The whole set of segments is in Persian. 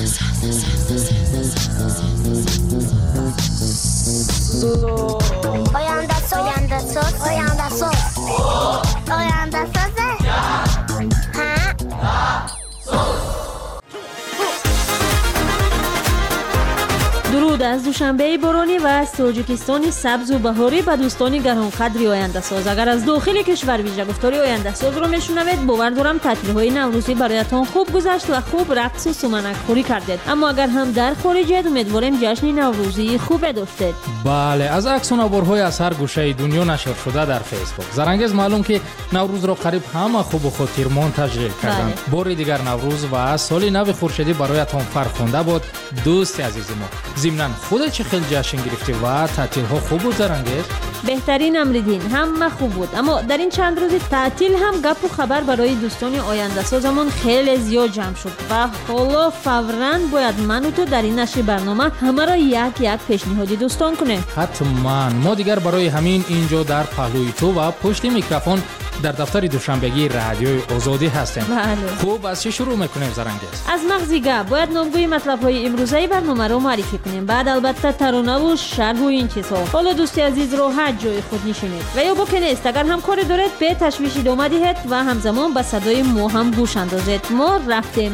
درود از دوشنبه بارانی و از تاجیکستان سبز و بهاری به دوستان گرانقدری آینده ساز. اگر از داخل کشور ویژه گفتاری آینده ساز رو میشنوید، باور دارم تعطیل‌های نوروزی برایتان خوب گذشت و خوب رقص و سمنک خوری کردید. اما اگر هم در خارجید، امیدواریم جشن نوروزی خوب داشتید. بله، از عکس و نوارهای از هر گوشه دنیا نشر شده در فیسبوک. زرنگز معلوم که نوروز را قریب همه خوب و خاطرمند تجلیل کردند. بار دیگر نوروز و سال نو خورشیدی برایتان فرخنده بود دوست عزیز ما. ضمناً خودت چه خیلی جشن گرفتی و تعطیل‌ها خوب بود زرنگز؟ بهترین امریدین، همه خوب بود. اما در این چند روز تعطیل هم گپ و خبر برای دوستان آینده سازمون خیلی زیاد جمع شد و حالا فوراً باید من و تو در این نشر برنامه همه را یک پیشنهادی دوستان کنیم. حتما ما دیگر برای همین اینجا در پهلوی تو و پشت میکروفون در دفتر دوشنبگی رادیوی آزادی هستیم. بله. خوب از چی شروع میکنیم زرنگز؟ از مغزی گپ باید نامگوی مطلب‌های امروزی برنامه رو معرفی کنیم. بعد البته ترانه و شرح و این چیزها. حالا دوستی عزیز رو هر جای خود نشینید و یا که نیست اگر هم کاری دارید به تشویش ادامه دهید و همزمان به صدای ما هم گوش اندازید. ما رفتیم.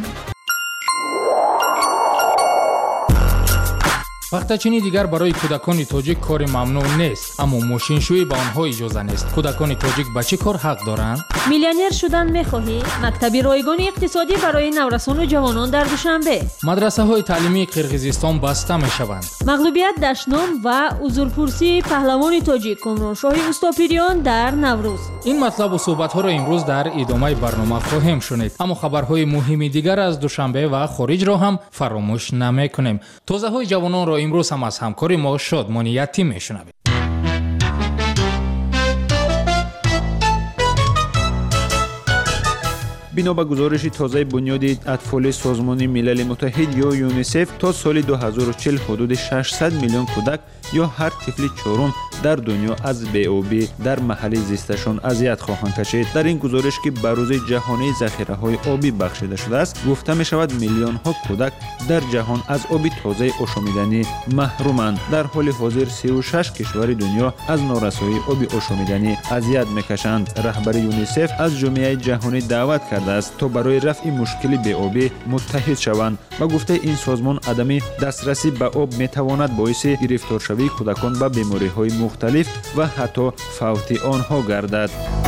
وقتچینی دیگر برای کودکان تاجیک کار ممنوع نیست، اما ماشینشویی به آنها اجازه نیست. کودکان تاجیک به چه کار حق دارند؟ میلیونر شدن می‌خواهی؟ مکتب رایگان اقتصادی برای نورسان و جوانان در دوشنبه. مدرسه‌های تعلیمی قرقیزستان بسته می‌شوند. مغلوبیت دشنام و حضورپرسی پهلوان تاجیک کامرانشاه استاپیریان در نوروز. این مطلب و صحبت‌ها را امروز در ادامه برنامه خواهیم شنید. اما خبرهای مهم دیگر از دوشنبه و خارج را هم فراموش نمی‌کنیم. توضیح‌های جوانان را امروز هم از همکار ما شادمانیتی میشنوید. بنا به گزارش تازه بنیاد اطفال سازمان ملل متحد یا یونیسف، تا سال 2040 حدود 600 میلیون کودک یا هر طفل چهارم در دنیا از بی‌آبی در محل زیستشان اذیت خواهند کشید. در این گزارش که به روز جهانی ذخیره‌های آبی بخشیده شده است، گفته می شود میلیون ها کودک در جهان از آب تازه آشامیدنی محرومند. در حال حاضر 36 کشور دنیا از نارسایی آب آشامیدنی اذیت میکشند. رهبر یونیسف از جامعه جهانی دعوت کرده است تا برای رفع مشکل بی‌آبی متحد شوند و گفته این سازمان عدم دسترسی به آب میتواند باعث گرفتار شوی کودکان به بیماری‌های مختلف و حتی فوت آنها گردد.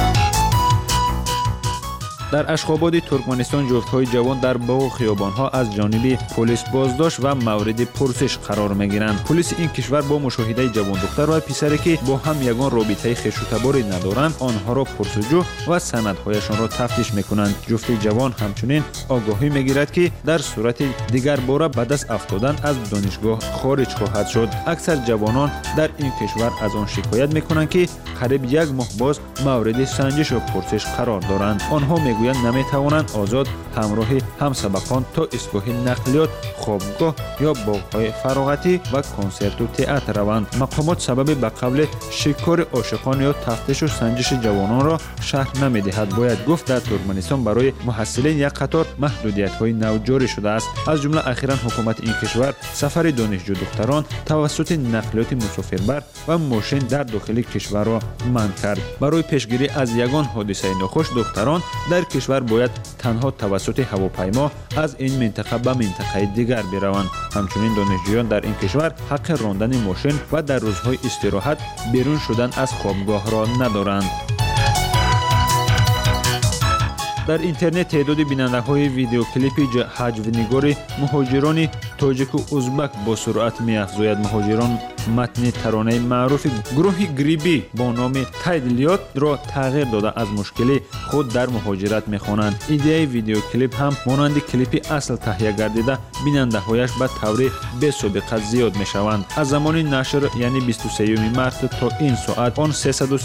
در اشخاباد ترکمنستان جفت‌های جوان در باغ و خیابان‌ها از جانب پلیس بازداشت و مورد پرسش قرار می‌گیرند. پلیس این کشور با مشاهده جوان دختر و پسری که با هم یگان رابطه خویش و تباری ندارند، آنها را پرسجو و سندهایشان را تفتیش می‌کنند. جفت جوان همچنین آگاهی می‌گیرد که در صورت دیگر بار به دست افتادن از دانشگاه خارج خواهد شد. اکثر جوانان در این کشور از آن شکایت می‌کنند که قریب یک ماه باز مورد سنجش و پرسش قرار دارند. آنها میگویند نمیتوانند آزاد همراه همسبقان تا ایستگاه نقلیات، خوابگاه یا باغ‌های فراغتی و کنسرت و تئاتر روند. مقامات سبب به قبل شکار عاشقان یا تفتیش و سنجش جوانان را شرح نمیدهد. باید گفت در ترکمنستان برای محصلین یک قطار محدودیت‌های نو جاری شده است. از جمله اخیراً حکومت این کشور سفر دانشجو دختران توسط نقلیات مسافربر و ماشین در داخل کشور را منع کرد. برای پیشگیری از یگان حادثه ناخوش، دختران در کشور باید تنها توسط هواپیما از این منطقه به منطقه دیگر بروند. همچنین دانشجویان در این کشور حق راندن ماشین و در روزهای استراحت بیرون شدن از خوابگاه را ندارند. در اینترنت تعداد بیننده‌های ویدیو کلیپ حجو‌نگار مهاجران تاجیک و ازبک با سرعت می‌افزاید. مهاجران متن ترانه معروف گروه گریبی با نام تایدلیات را تغییر داده از مشکل خود در مهاجرت می‌خوانند. ایده ویدیو کلیپ هم مانند کلیپ اصل تهیه گردیده، بیننده‌هایش به طور بی‌سابقه زیاد می‌شوند. از زمان نشر یعنی 23 مارس تا این ساعت آن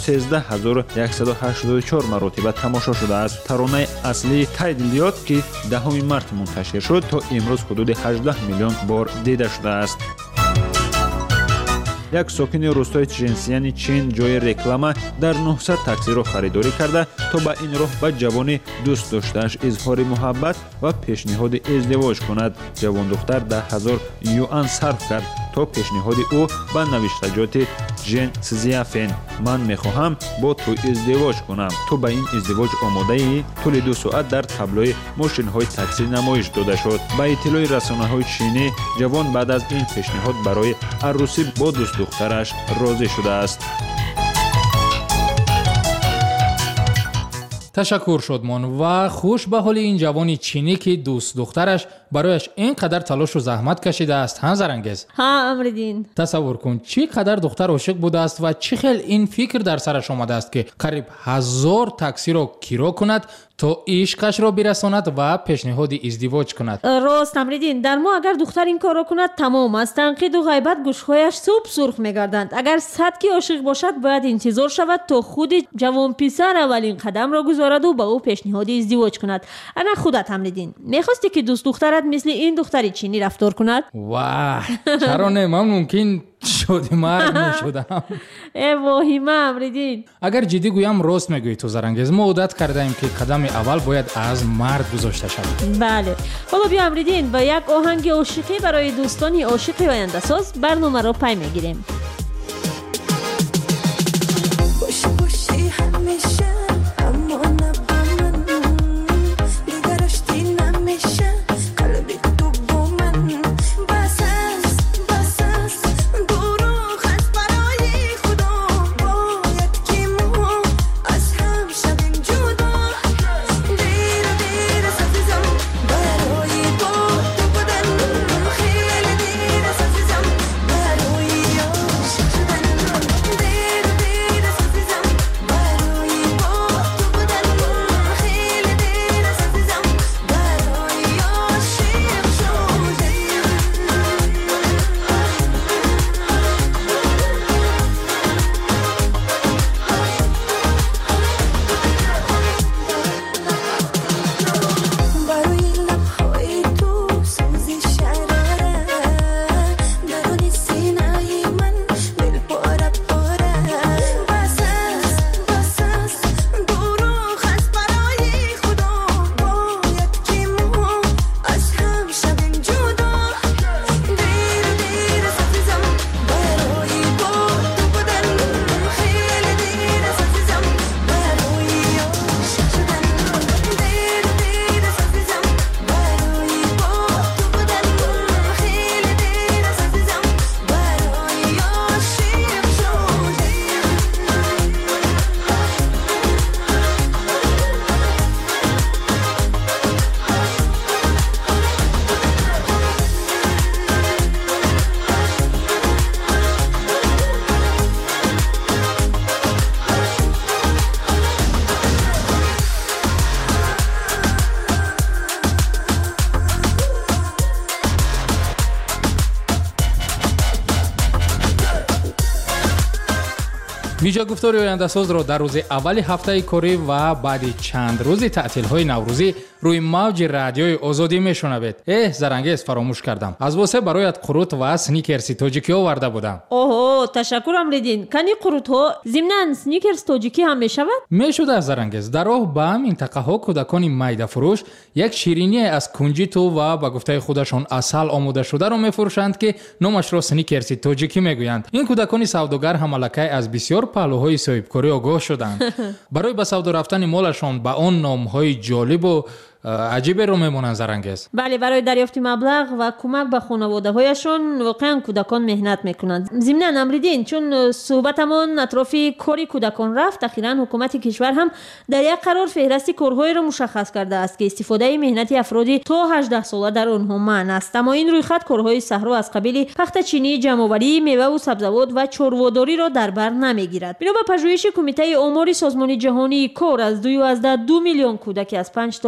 313184 مرتبه تماشا شده است. ترانه اصلی تایدلیات که 10 مارس منتشر شد تا امروز حدود 18 میلیون بار دیده شده است. یک ساکن روستای چنسیان چین جای رکلامه در 900 تاکسی‌رو خریداری کرده تا با این راه به جوان دوست داشته‌اش اظهار محبت و پیشنهاد ازدواج کند. جوان دختر 10,000 یوان صرف کرد تا پیشنهاد او به نوشتجات جن سزیافن من میخواهم با تو ازدواج کنم. تو به این ازدواج آماده ای؟ طول 2 ساعت در تابلوی ماشین های تاکسی نمایش داده شد. با اطلاع رسانه های چینی جوان بعد از این پیشنهاد برای عروسی با دوست دخترش راضی شده است. تشکر شدمان و خوش به حال این جوانی چینی که دوست دخترش برایش اینقدر تلاش و زحمت کشیده است. ها زرنگز؟ ها امردین. تصور کن چی قدر دختر عاشق بوده است و چی خیل این فکر در سرش آمده است که قریب 1000 تاکسی را کرایه کند تا عشقش را برساند و پیشنهاد ازدواج کند. راست امردین. در ما اگر دختر این کار را کند تمام است. تنقید و غیبت گوشهایش صبح سرخ میگردند. اگر صدقی عاشق باشد باید انتظار شود تا خود جوان پسر اولین قدم را گذارد و با او پیشنهاد ازدواج کند. انا خودت امردین میخواستی که دوست دخترت مثل این دختر چینی رفتار کند؟ واه چرا نه، من ممکن شدی مرد میشدم. ای واهیمه امردین. اگر جدی گویم راست میگویی تو زرنگز. ما عادت کرده ایم که قدم اول باید از مرد گذاشته شود. بله. حالا بیا امردین با یک آهنگ عاشقی برای دوستان عاشق آینده ساز برنامه را پی میگیریم. ویژه گفتار آینده ساز را در روز اول هفته کاری و بعد چند روز تعطیل های نوروزی روی موج رادیوی آزادی میشنوید. زرنگز فراموش کردم. از واسه برایت قروت و سنیکرز تاجیکی آورده بودم. اوه تشکر امردین. کنی قروت ها ضمن سنیکرز تاجیکی هم میشود؟ میشود زرنگز. در راه به منطقه ها کودکان میده فروش یک شیرینی از کنجیتو و با گفته خودشان عسل آماده شده را میفروشند که نامش را سنیکرز تاجیکی میگویند. این کودکان سوداگر هم الکی از بسیار پهلوهای صاحبکاری آگاه شدند. برای به سودا رفتن مالشان با آن نامهای جالب و عجیب رو میمونن زرنگز. بله، برای دریافت مبلغ و کمک به خانواده هایشان واقعا کودکان مهنت میکنند. ضمن امردین چون صحبتمون اطراف کاری کودکان رفت، اخیراً حکومت کشور هم در یک قرار فهرست کارهایی را مشخص کرده است که استفاده مهنتی افرادی تا 18 ساله در آنها منع است. اما این رویخط کارهای صحرا از قبیل پخت چینی، جمع‌آوری میوه و سبزیجات و چرواداری را در بر نمیگیرد. بنا به پژوهش کمیته آمار سازمان جهانی کار از 2 میلیون کودک از 5 تا 17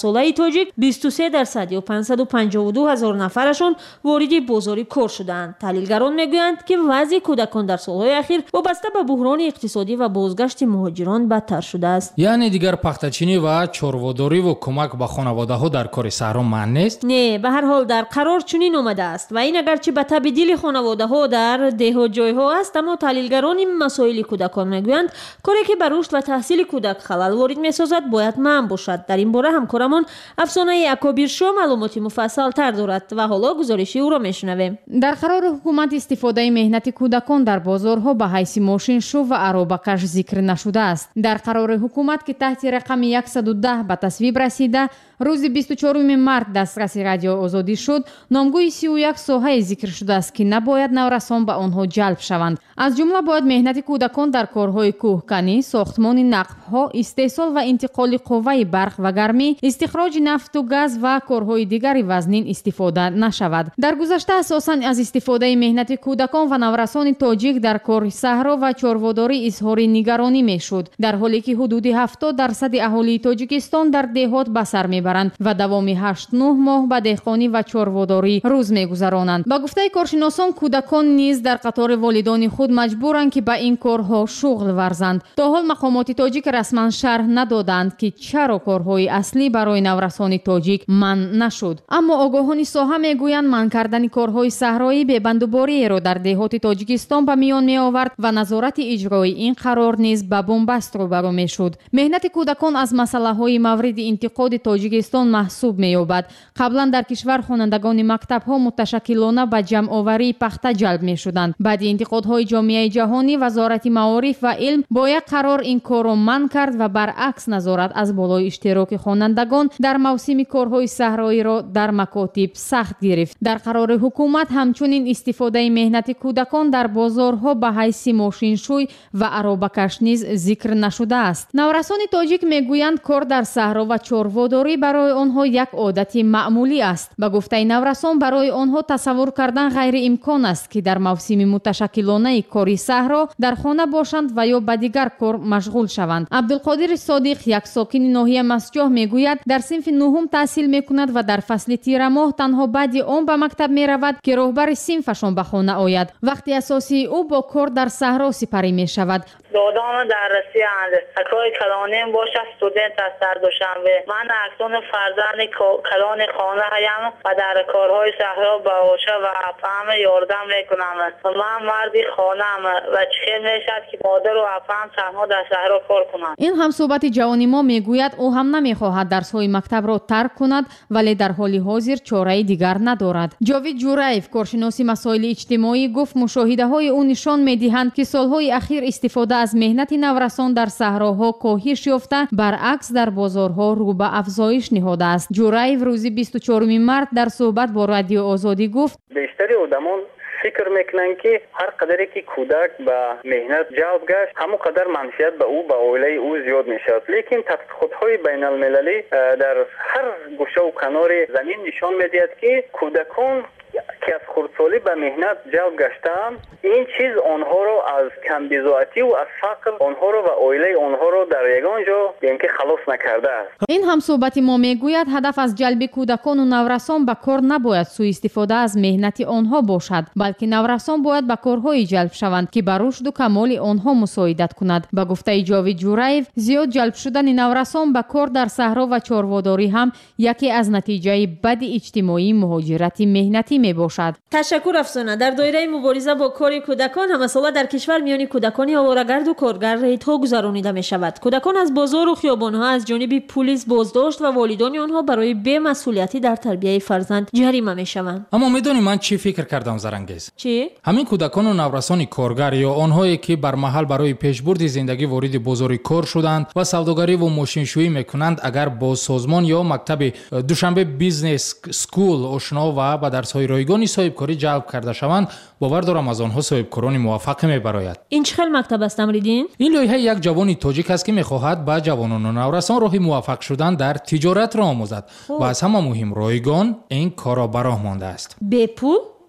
ساله تاجیک 23% یا 552 هزار نفرشون وارد بازار کار شدند. تحلیلگران میگویند که وضع کودکان در سالهای اخیر وابسته به بحران اقتصادی و بازگشت مهاجران بدتر شده است. یعنی دیگر پختچینی و چرواداری و کمک به خانواده‌ها در کار صحرا معنی نیست؟ نه، به هر حال در قرار چنین آمده است و این اگرچه به تبدیل خانواده‌ها در دهات جای‌ها است، اما تحلیلگران این مسائل کودکان میگویند کاری که به رشد و تحصیل کودک خلل وارد می‌سازد باید منع باشد. در این باره همکارمان افسانه اکابیر شو معلوماتی مفصل تر دارد و حالا گزارشی او را میشنویم. در قرار حکومت استفاده مهنت کودکان در بازارها به حیث ماشین شو و عرابکش ذکر نشده است. در قرار حکومت که تحت رقم 110 به تصویب رسیده، روز 24 مارس دسترس رادیو آزادی شد، نامگوی 31 ساحه ذکر شده است که نباید نورسان به آنها جلب شوند. از جمله باید مهنت کودکان در کارهای کوهکنی، ساختمان نقب‌ها، استحصال و انتقال قوه برق و گرمی، استخراج نفت و گاز و کارهای دیگر وزنین استفاده نشود. در گذشته اساساً از استفاده مهنت کودکان و نورسان تاجیک در کار صحرا و چرواداری اظهار نگرانی میشد، در حالی که حدود 70% اهالی تاجیکستان در دهات به سر میبرند و دوام 8-9 ماه به دهقانی و چرواداری روز میگذرانند. با گفته کارشناسان، کودکان نیز در قطار والدان خود مجبورند که به این کارها شغل ورزند. تا حال مقامات تاجیک رسما شرح ندادند که چرا کارهای اصلی برای نورسان تاجیک منع نشد. اما آگاهان ساحه میگویند منع کردن کارهای صحرایی ببندوباری را در دهات تاجیکستان به میان می آورد و نظارت اجرای این قرار نیز به بنبست روبرو میشد. مهنت کودکان از مسئله‌های مورد انتقاد تاجیکستان محسوب می‌یابد. قبلا در کشور خوانندگان مکتب‌ها متشکلانه به جمع آوری پخته جلب می‌شدند. بعد انتقادهای جامعه جهانی، وزارت معارف و علم با یک قرار این کار را منع کرد و برعکس نظارت از بالای اشتراک خوانندگان در موسم کارهای صحرایی را در مکاتب سخت گرفت. در قرار حکومت همچنین استفاده مهنت کودکان در بازارها به حیث ماشینشوی و عرابکش نیز ذکر نشده است. نورسان تاجیک میگویند کار در صحرا و چرواداری برای آنها یک عادت معمولی است. به گفته نورسان، برای آنها تصور کردن غیر امکان است که در موسم متشکلانه کاری صحرا در خانه باشند و یا به دیگر کار مشغول شوند. عبدالقادر صادق، یک ساکن ناحیه مسجح، میگوید در صنف نهم تحصیل میکند و در فصل تیر ماه تنها بعد آن به مکتب میرود که راهبر صنفشان به خانه آید. وقتی اساسی او با کار در صحرا سپری میشود. دادام درسی اند اکای کلانیم باشه استودنت از سر دوشنبه. من اکنون فرزند کلان خانه هایم و در کارهای صحرا باشه و افهم یاردم میکنم. من مردی خانم و چه میشد که مادر و افهم تنها در صحرا کار کنند. این هم صحبت جوانی ما میگوید او هم نمیخواهد درس‌های مکتب را ترک کند، ولی در حال حاضر چاره دیگر ندارد. جاوید جورایف، کارشناس مسائل اجتماعی، گفت مشاهده‌های او نشان می‌دهند که سالهای اخیر استفاده از مهنت نورسان در صحراها کاهش یافته، برعکس در بازارها رو به افزایش نهاده است. جورایف روز 24 مارس در صحبت با رادیو آزادی گفت: بیشتری آدمان فکر میکنن که هر قدری که کودک به مهنت جلب گشت، همون قدر منفعت به او، به عائله او زیاد میشد. لیکن تحقیقات‌های بین المللی در هر گوشه و کنار زمین نشان میدهد که کودکان که از خردسالی به مهنت جلب گشتند، این چیز آنها را از کمبزاعتی و از فقر آنها را و عائله آنها را در یگان جا بیم که خلاص نکرده است. این هم صحبت ما میگوید هدف از جلب کودکان و نورسان به کار نباید سوء استفاده از مهنت آنها باشد، بلکه نورسان باید به کارهای جلب شوند که بر رشد و کمال آنها مساعدت کند. به گفته جاوید جورایف، زیاد جلب شدن نورسان به کار در صحرا و چرواداری هم یکی از نتیجه بد اجتماعی مهاجرت مهنتی می باشد. تشکر افسانه. در دایره مبارزه با کار کودکان، همساله در کشور میان کودکان آواره‌گرد و کارگر ریت‌ها گذرانیده می شود. کودکان از بازار و خیابان‌ها از جانب پلیس بازداشت و والدان آنها برای بی‌مسئولیتی در تربیت فرزند جریمه می شوند. اما میدونی من چی فکر کردم زرنگیز؟ چی؟ همین کودکان و نورسان کارگر یا آنهایی که بر محل برای پیشبرد زندگی وارد بازار کار شدند و سوداگری و ماشینشویی میکنند، اگر با سازمان یا مکتب دوشنبه بیزنس سکول آشنا و با درس‌های رایگان صاحبکاری جلب کرده شوند، باور دارم از آنها صاحبکاران موفق میبراید. این چه مکتب است امریدین؟ این لایحه یک جوانی تاجیک است که میخواهد با جوانان و نورسان راه موفق شدن در تجارت را آموزد و از همه مهم رایگان این کارا به راه مانده است. به پول؟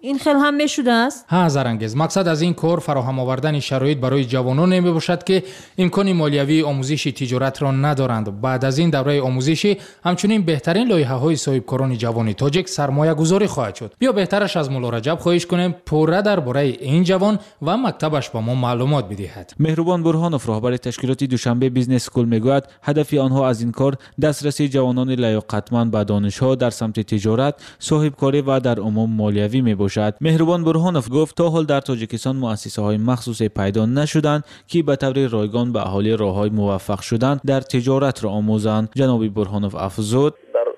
این خیلی هم میشده است؟ ها زرانگیز، مقصد از این کار فراهم آوردن شرایط برای جوانان می باشد که امکان مالیوی آموزش تجارت را ندارند. بعد از این دوره آموزشی همچنین بهترین لایحه‌های صاحبکاران جوان تاجیک سرمایه گذاری خواهد شد. بیا بهترش از مولا رجب خواهش کنیم پورا درباره این جوان و مکتبش با ما معلومات بدهد. مهربان برهانوف رهبر تشکیلات دوشنبه بیزنس اسکول میگوید هدف آنها از این کار دسترسی جوانان لیاقتمند به دانش‌ها در سمت تجارت، صاحبکاری و در عموم مالیوی میباشد. مهربان برهانوف گفت تا حال در تاجیکستان مؤسسه‌های مخصوصی پیدا نشدند که به طور رایگان به اهالی راه‌های موفق شدن در تجارت را آموزند. جناب برهانوف افزود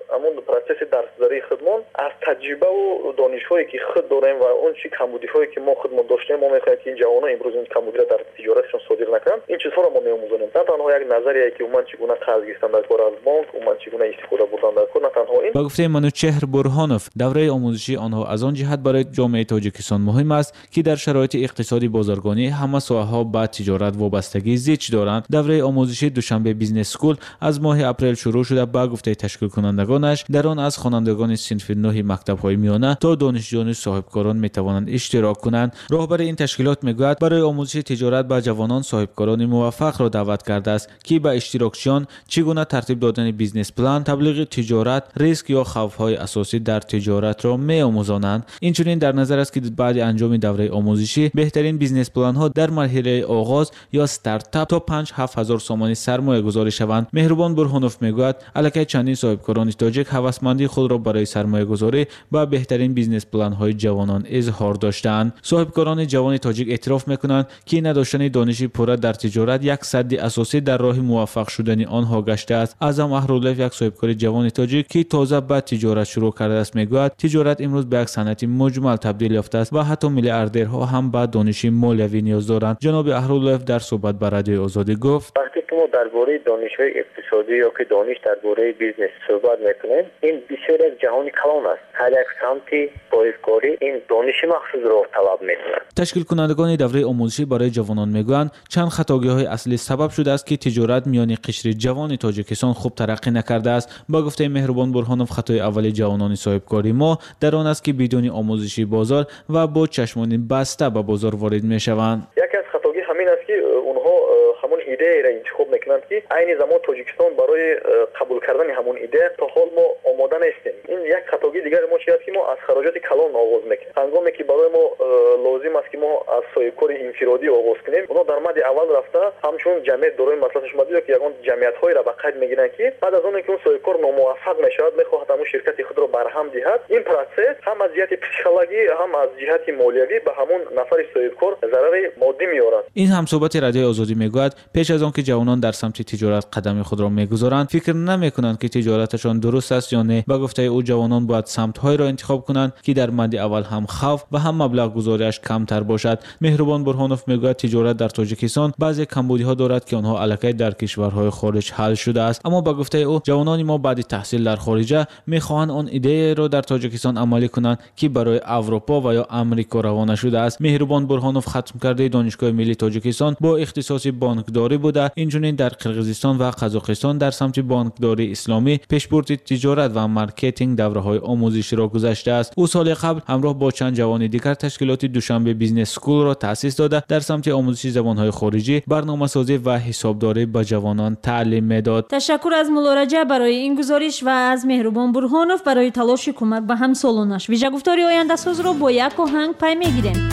درس‌داری خودمون از تجربه و دانش‌هایی که خود داریم و اون چی کمبودی‌هایی که ما خودمون داشتیم ما می‌خوایم که این جوانان امروز این کمبودی را در تجارتشون صادر نکنن. این چیزها را ما می‌آموزونیم. نه تنها یک نظریه که اومد چگونه قرض گرفتن در کار از بانک، اومد چگونه استفاده بردن در کار، نه تنها این. با گفته منوچهر برهانوف دوره آموزشی آنها از آن جهت برای جامعه تاجیکستان مهم است که در شرایط اقتصادی بازرگانی همه ساحه‌ها به تجارت وابستگی زیاد دارند. دوره آموزشی دوشنبه بیزنس اسکول از ماه اپریل شروع شده. با گفته تشکیل کنندگانش در آن از خوانندگان صنف 9 مکتب‌های میانه تا دانشجویان صاحبکاران میتوانند اشتراک کنند. راهبر این تشکیلات میگوید برای آموزش تجارت به جوانان صاحبکاران موفق را دعوت کرده است که به اشتراکچیان چگونه ترتیب دادن بیزنس پلان، تبلیغ تجارت، ریسک یا خوف‌های اساسی در تجارت را می‌آموزانند. اینچنین در نظر است که بعد انجام دوره آموزشی بهترین بیزنس پلان‌ها در مرحله آغاز یا استارتاپ تا 5-7 هزار سومانی سرمایه گذاری شوند. مهربان برهانوف میگوید الکی چندین صاحبکاران تاجیک هوسمندی خود را برای سرمایه گذاری با بهترین بیزنس پلان های جوانان اظهار داشتند. صاحبکاران جوان تاجیک اعتراف میکنند که نداشتن دانش پوره در تجارت یک سد اساسی در راه موفق شدن آنها گشته است. اعظم احرالله یک صاحبکار جوان تاجیک که تازه به تجارت شروع کرده است میگوید تجارت امروز به یک صنعت مجمل تبدیل یافته است و حتی میلیاردرها هم به دانش مالیوی نیاز دارند. جناب احرالله در صحبت با رادیو آزادی گفت وقتی که ما درباره دانش‌های اقتصادی یا که دانش درباره بیزنس صحبت میکنیم این بسیار یک جهان کلان است. هر یک سمتی بازیگری این دانش مخصوص را طلب میکنند. تشکیل کنندگان دوره آموزشی برای جوانان میگویند چند خطاگی‌های اصلی سبب شده است که تجارت میان قشر جوان تاجیکستان خوب ترقی نکرده است. با گفته مهربان برهانوف خطای اولی جوانان صاحبکاری ما در آن است که بدون آموزشی بازار و با چشمان بسته به بازار وارد میشوند. یکی از خطاگی همین است که اونها همون ایده را انتخاب میکنند که عین زمان تاجیکستان برای قبول کردن همون ایده تا حال ما آماده نیستیم. این یک خطاگی دیگر ما چیه که ما از خراجات کلان آغاز میکنیم. هنگامی که برای ما لازم است که ما از صاحبکاری انفرادی آغاز کنیم اونها در مد اول رفته همچون جمعیت دارای مصلحتش مدید که یگان جمعیت‌های را به قید میگیرن که بعد از اون که اون صاحبکار ناموفق میشود میخواهد همون شرکت خود را برهم دهد. این پروسس هم از جهت پسیکولوژی هم از جهت مالیوی به همون نفر صاحبکار ضرر مادی میارد. این هم صحبت رادیو آزادی میگوید پیش از آن که جوانان در سمت تجارت قدم خود را میگذارند فکر نمیکنند که تجارتشان درست است یا نه. با گفته او جوانان باید سمت‌های را انتخاب کنند که در مد اول هم خوف و هم مبلغ گذاریش کمتر باشد. مهربان برهانوف میگوید تجارت در تاجیکستان بعضی کمبودی‌ها دارد که آنها الکی در کشورهای خارج حل شده است. اما با گفته او جوانان ما بعد تحصیل در خارج میخواهند آن ایده را در تاجیکستان عملی کنند که برای اروپا و یا آمریکا روانه شده است. مهربان برهانوف ختم کرده دانشگاه ملی تاجیکستان با اختصاص بانکداری بوده. اینجوری در قرقیزستان و قزاقستان در سمت بانکداری اسلامی پیشبرد تجارت و مارکتینگ دوره‌های آموزشی را گذاشته است. او سال قبل همراه با چند جوان دیگر تشکیلات دوشنبه بیزنس اسکول را تأسیس داده در سمت آموزش زبان‌های خارجی، برنامه‌سازی و حسابداری به جوانان تعلیم می‌داد. تشکر از مولا رجب برای این گزارش و از مهربان برهانوف برای تلاش کمک به همسالانش. ویژه گفتاری آینده ساز را با یک آهنگ پی می‌گیریم.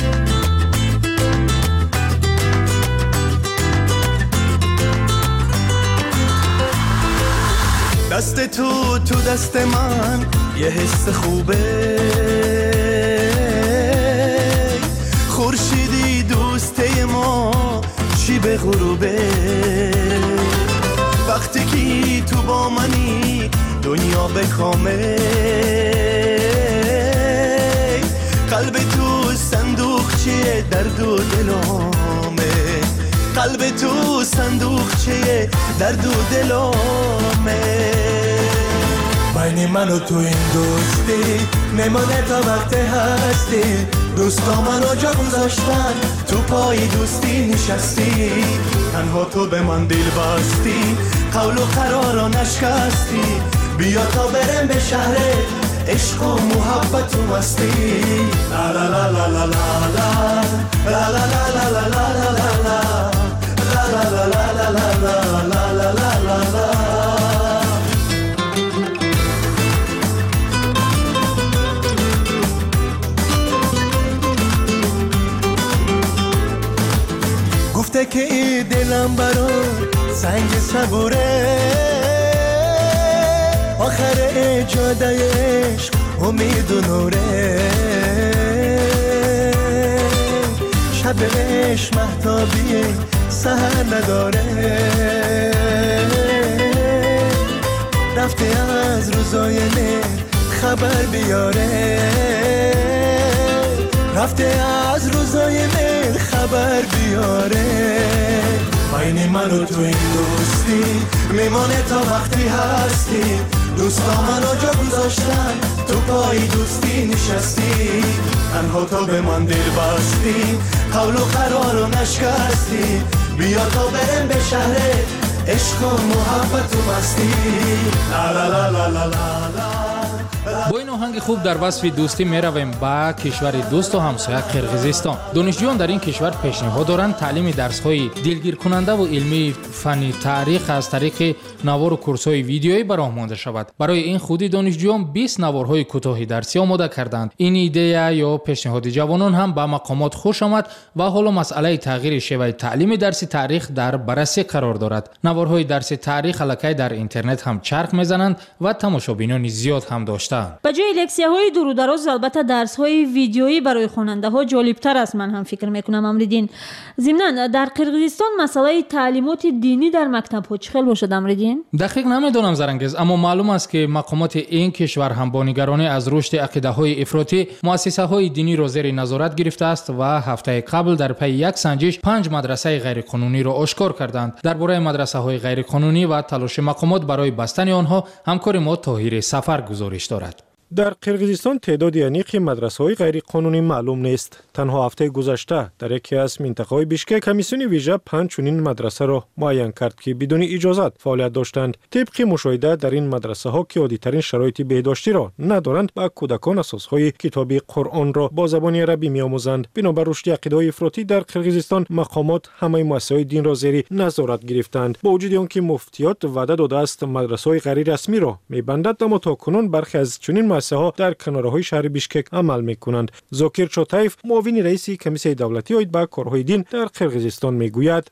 دست تو دست من یه حس خوبه، خورشیدی دوسته ما چی به غروبه، وقتی که تو با منی دنیا بخوامه، قلب تو صندوقچه درد و دلامه، قلب تو صندوقچه درد و دلامه، بین من و تو این دوستی نمانه تا وقت هستی، دوستا منو جا گذاشتن تو پای دوستی نشستی، تنها تو به من دل بستی، قول و قرارا نشکستی، بیا تا برم به شهرت عشق و محبت و مستی لا لا لا لا لا لا لا لا لا لا لا لا لا لا لا. گفته که ای دلم برای سنگ صبوره آخر جاده عشق امید و نوره شب عشق مهتابی سحر نداره رفته از روزای مهر خبر بیاره رفته از روزای مهر خبر بیاره بین من و تو این دوستی میمانه تا وقتی هستی دوستا منو جا گذاشتن تو پای دوستی نشستی تنها تا به من دل بستی قول و قرارو نشکستی بیا تا برم به شهر عشق و محبت و مستی لا لا لا لا لا لا. با این آهنگ خوب در وصف دوستی می رویم با کشور دوست و همسایه قرقیزستان. دانشجویان در این کشور پیشنهاد دارند تعلیم درس‌های دلگیر کننده و علمی فنی تاریخ از طریق نوار و کورس‌های ویدیویی براه مانده شود. برای این خودی دانشجویان 20 نوارهای کوتاه درسی آماده کردند. این ایده یا پیشنهاد جوانان هم با مقامات خوش آمد و حالا مسئله تغییر شیوه تعلیم درسی تاریخ در بررسی قرار دارد. نوارهای درسی تاریخ الکی در اینترنت هم چرخ می‌زنند و تماشابینان زیاد هم داشتند. به جای لکسیه‌های دور و دراز البته درس‌های ویدیویی برای خواننده‌ها جالب‌تر است من هم فکر می‌کنم امریدین. ضمناً در قرقیزستان مسئله تعلیمات دینی در مکتب‌ها چه خیلی باشد امریدین؟ دقیق نمی‌دانم زرنگز، اما معلوم است که مقامات این کشور هم با نگرانی از رشد عقیده‌های افراطی مؤسسه‌های دینی را زیر نظارت گرفته است و هفته قبل در پی یک سنجش 5 مدرسه غیرقانونی را آشکار کردند. درباره مدرسه‌های غیرقانونی و تلاش مقامات برای بستن آنها همکار ما طاهر سفر گزارش دارد. در قرقیزستان تعداد انیق مدرسه‌های غیرقانونی معلوم نیست. تنها هفته گذشته در یکی از منطقه‌های بیشکک کمیسیون ویژه 5 چنین مدرسه را معین کرد که بدون اجازت فعالیت داشتند. طبق مشاهده در این مدرسه‌ها که عادی‌ترین شرایط بهداشتی را ندارند و کودکان اساس‌های کتاب قرآن را با زبان عربی می‌آموزند. بنابر رشد عقیده‌های افراطی در قرقیزستان مقامات همه مؤسسه‌های دین را زیر نظارت گرفتند. با وجود آنکه مفتیات وعده داده است مدرسه‌های غیر رسمی را می‌بندد، اما تاکنون برخی از چنین مؤسسه‌ها در کنارهای شهر بیشکک عمل می‌کنند. زاکر چوتاєв معاون رئیس کمیسیون دولتی اید با کارهای دین در قرقیزستان میگوید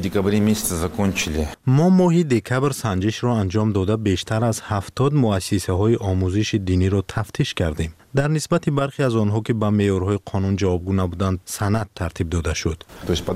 ما ماه دکبر سنجش را انجام داده بیشتر از 70 مؤسسه‌های آموزش دینی را تفتیش کردیم. در نسبت برخی از آنها که به معیارهای قانون جوابگو نبودند سند ترتیب داده شد.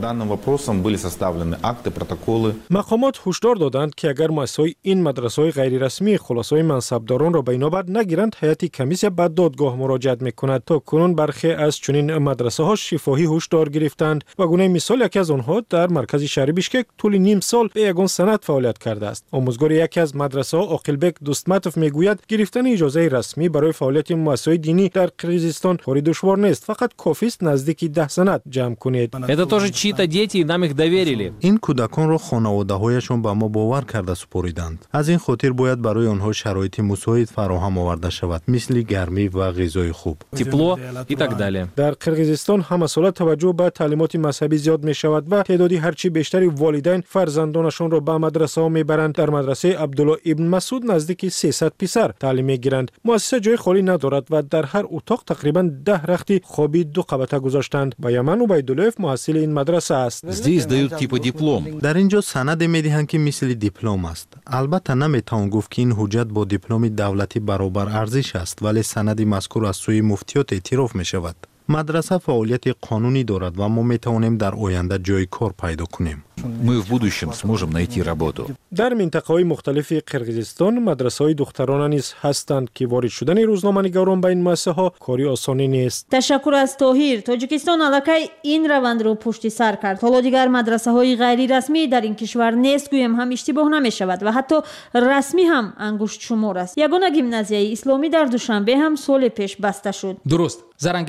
مقامات هشدار دادند که اگر مؤسسه‌های این مدرسه‌های غیر رسمی خلاصه‌های منصبداران را به اینابت نگیرند هیئت کمیسیون به دادگاه مراجعه می‌کند. تا کنون برخی از چنین مدرسه‌ها شفاهی هشدار گرفتند و گونه مثال یکی از آنها در مرکز شهر بیشکک طول نیم سال به یگان سند فعالیت کرده است. آموزگار یکی از مدرسه‌ها عاقلبک دوستمتوف میگوید گرفتن اجازه رسمی برای فعالیت مؤسسه‌های دینی در قرقیزستان کاری دشوار نیست، فقط کافی است نزدیک 10 سند جمع کنید. Это тоже чьи-то дети, нам их доверили. این کودکان را خانواده‌هایشان به ما باور کرده سپاریدند. از این خاطر باید برای آنها شرایط مساعد فراهم آورده شود، مثل گرمی و غذای خوب. Тепло и так далее. در قرقیزستان هم سال توجه به تعلیمات مذهبی زیاد می شود و تعدادی هرچی بیشتری والدین فرزندانشان را به مدرسه ها میبرند. در مدرسه عبدالله ابن مسعود نزدیک 300 پسر تعلیم میگیرند. مؤسسه جای خالی ندارد و در هر اتاق تقریبا 10 رخت خوابی 2 قبطه گذاشتند. بیامن عبیداللهف محصل این مدرسه است. Здесь дают типа диплом. در اینجا سند میدهند که مثل دیپلم است. البته نمیتوان گفت که این حجت با دیپلم دولتی برابر ارزش است، ولی سند مذکور از سوی مفتیات اعتراف می شود. مدرسه فعالیت قانونی دارد و ما میتوانیم در آینده جای کار پیدا کنیم. Мы в будущем сможем найти работу. در منطقه‌های مختلف قرقیزستان مدرسه‌های دخترانه نیز هستند که وارد شدن روزنامه‌نگاران به این مؤسسه‌ها کاری آسانی نیست. تشکر از طاهر. تاجیکستان الکی این روند رو پشت سر کرد. حالا دیگر مدرسه‌های غیر رسمی در این کشور نیست، گویم هم اشتباه نمی‌شود و حتی رسمی هم انگشت شمار است. یگانه گیمنازیای اسلامی در دوشنبه هم سال پیش بسته شد. درست. زرنگز ما قریب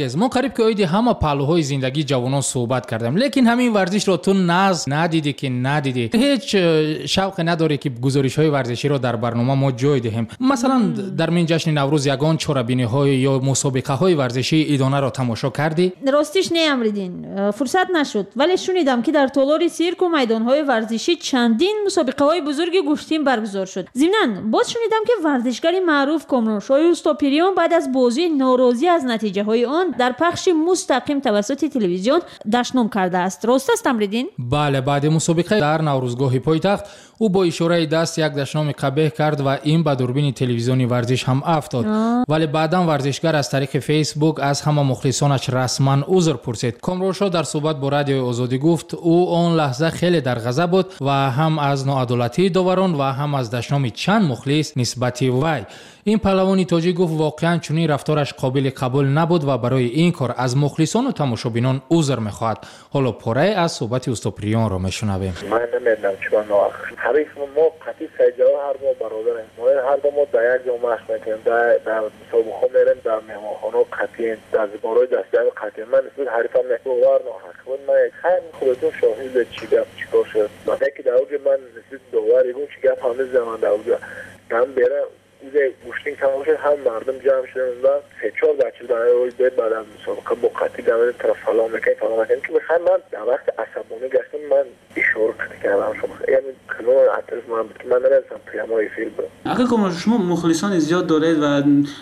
قریب که اویدی همه پهلوهای زندگی جوانان صحبت کردم، لیکن همین ورزش رو تو ندیدی که ندیدی، هیچ شوق نداری که گزارش‌های ورزشی رو در برنامه ما جای دهیم. مثلا در این جشن نوروز یگان چورابینی‌های یا مسابقه‌های ورزشی ایدانه رو تماشا کردی؟ راستش نه امریدین، فرصت نشد، ولی شنیدم که در تالار سیرک و میدان‌های ورزشی چندین مسابقه‌های بزرگ گوشتین برگزار شد. ضمناً باز شنیدم که ورزشکاری معروف کامرانشاه اوستاپیریون بعد از بازی ناراضی از نتیجه‌های آن در پخش مستقیم توسط تلویزیون دشنام کرده است. راست است امریدین؟ بله، بعد مسابقه در نوروزگاه پایتخت او با اشاره دست یک دشنام قبیح کرد و این به دوربین تلویزیونی ورزش هم افتاد. ولی بعداً ورزشگر از طریق فیسبوک از همه مخلصانش رسما عذر پرسید. کامرانشاه در صحبت با رادیو آزادی گفت او آن لحظه خیلی در غضب بود و هم از ناعدالتی داوران و هم از دشنام چند مخلص نسبت وی. این پهلوانی تاجیک گفت واقعا چنین رفتارش قابل قبول نبود و برای این کار از مخلصان و تماشابینان عذر می‌خواهد. حالا پاره از صحبت اوستاپیریون را میشنویم. من نمیدونم چون حریف ما قطعی سجاده هر ما برادریم. ما هر دو ما در یک جا مشق میکنیم، در مسابقه میریم، در مهمانخانه قطعی در زبارهای دستیاب قطعی. من نسبت حریفم نکوار ناحق بود. من خیلی خودتون شاهد چی گفت چیکار شد. وقتی که در اونجا من نسبت داوری گفت چی گفت همه زمان در اونجا من برم اینجا گوشتین تمام شد، هم مردم جمع شدن و 3-4 بچه دانه روی بید بعد از مسابقه با قطعی دمید طرف سلام میکنیم که بخیر من در وقت عصبانی گشتم من اشاره کردم شما یعنی کلون اطرف من بود که من نمیدونستم پیامای فیلم بود. آقا کامران شما مخلصان زیاد دارید و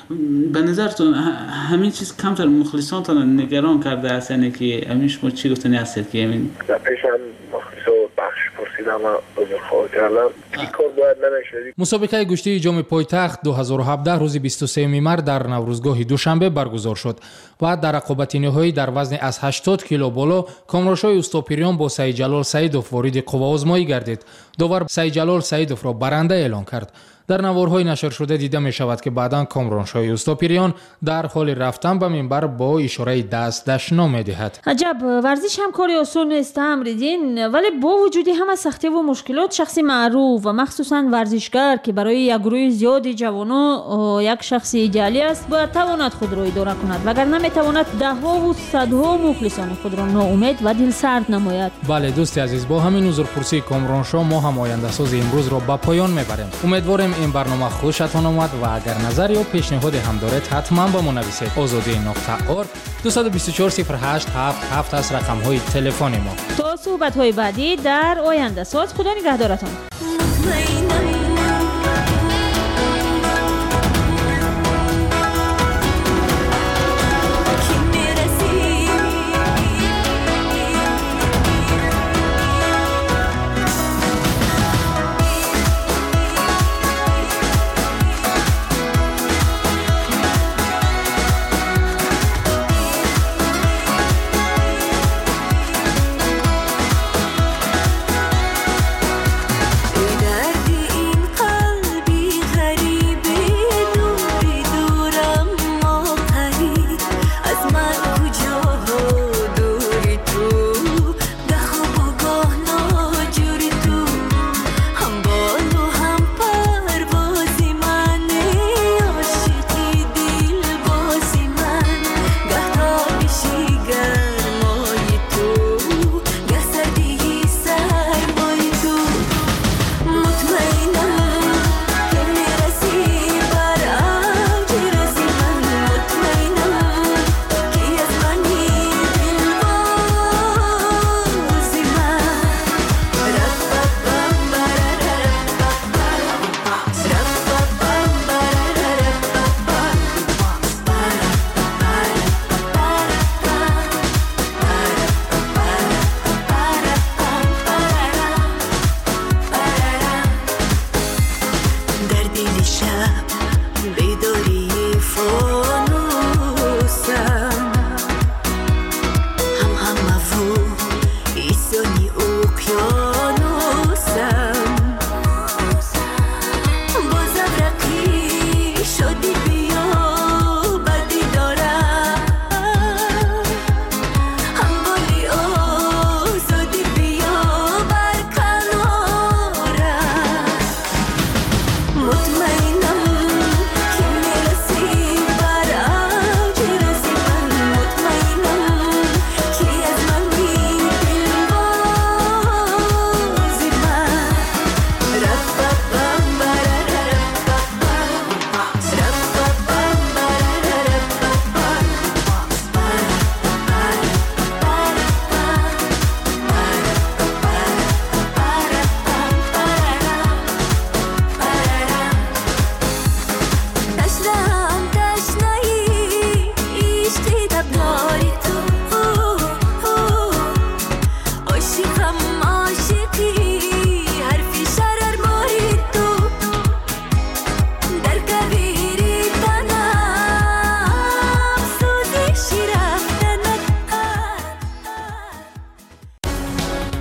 به نظرتون همین چیز کمتر مخلصانتان نگران کرده است، یعنی که همین شما چی گفتنی هستید که همین در پیش هم مخلصا بخش پرسیدم و عذرخواهی کردم این کار باید نمیشد. مسابقه گشتی جام پایتخت 2017 روز 23 مارس در نوروزگاه دوشنبه برگزار شد و در رقابت نهایی در وزن از 80 کیلو بالا کامرانشاه اوستاپیریون با سعید جلال سعیدوف وارد قوه آزمایی گردید. داور سعید جلال سعیدوف را برنده اعلام کرد. در نوارهای نشر شده دیده می شود که بعداً کامرانشاه اوستاپیریون در حال رفتن به منبر با اشاره دست دشنام می دهد. عجب، ورزش هم کاری آسان نیست امریدین، ولی با وجودی همه سختی و مشکلات شخصی معروف و مخصوصاً ورزشکار که برای یک گروه زیادی جوانان یک شخص ایدئالی است باید تواند خود را اداره کند، وگرنه می تواند ده‌ها و صدها مخلصان خود را ناامید و دلسرد نماید. بله دوستی عزیز، با همین عذرپرسی کامرانشاه ما هم آینده ساز امروز را به پایان میبریم. امیدواریم این برنامه خوشتان آمد و اگر نظر یا پیشنهادی هم دارید حتما با ما نویسید. azadi.org 224 08 77 است رقم های تلفن ما. تا صحبت های بعدی در آینده ساز، خدا نگهدارتان. دردی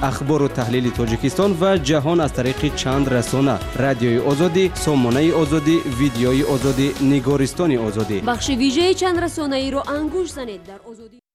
اخبار و تحلیل تاجیکستان و جهان از طریق چند رسانه: رادیوی آزادی، سامانه آزادی، ویدیوی آزادی، نگارستان آزادی. بخش ویژه چند رسانه‌ای رو انگوش زنید در آزادی.